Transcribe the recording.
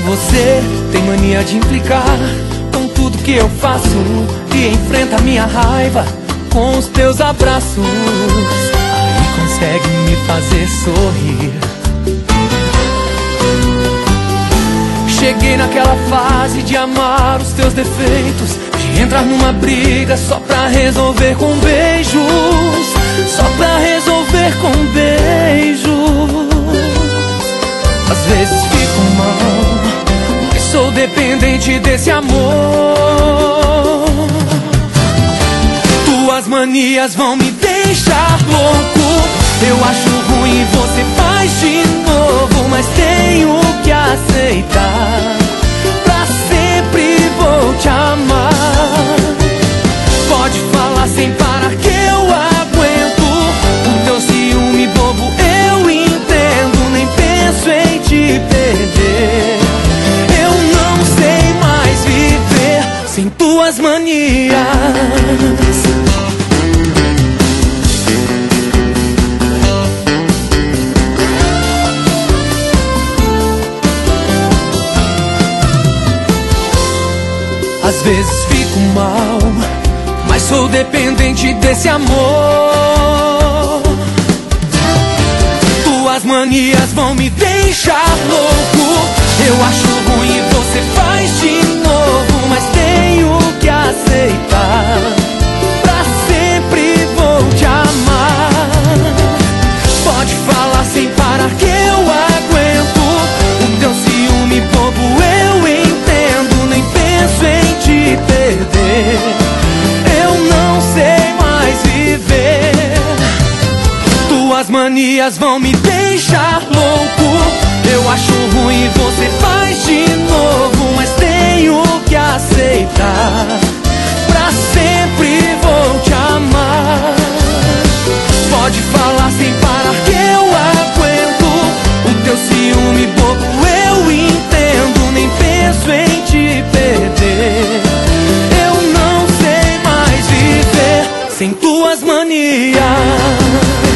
Você tem mania de implicar com tudo que eu faço e enfrenta minha raiva com os teus abraços. Aí consegue me fazer sorrir. Cheguei naquela fase de amar os teus defeitos, de entrar numa briga só pra resolver com beijos, só pra resolver com beijos. Às vezes fico mal, mas sou dependente desse amor. Tuas manias vão me deixar louco. Eu acho ruim e você faz de novo, mas tenho que aceitar. Pra sempre vou te amar. Pode falar sem parar que eu aguento. O teu ciúme bobo eu entendo, nem penso em te perder. Eu não sei mais viver sem tuas manias. Às vezes fico mal, mas sou dependente desse amor. Tuas manias vão me deixar louco. Eu acho ruim e você faz de novo, mas tenho que aceitar. Pra sempre vou te amar. Pode falar sem parar que eu aguento. O teu ciúme bobo eu entendo, nem penso em te perder. Eu não sei mais viver. Tuas manias vão me deixar louco. Eu acho ruim e você faz de novo, mas tenho que aceitar. Pra sempre vou te amar. Pode falar sem parar que eu aguento. O teu ciúme bobo eu entendo, nem penso em te perder. Eu não sei mais viver sem tuas manias.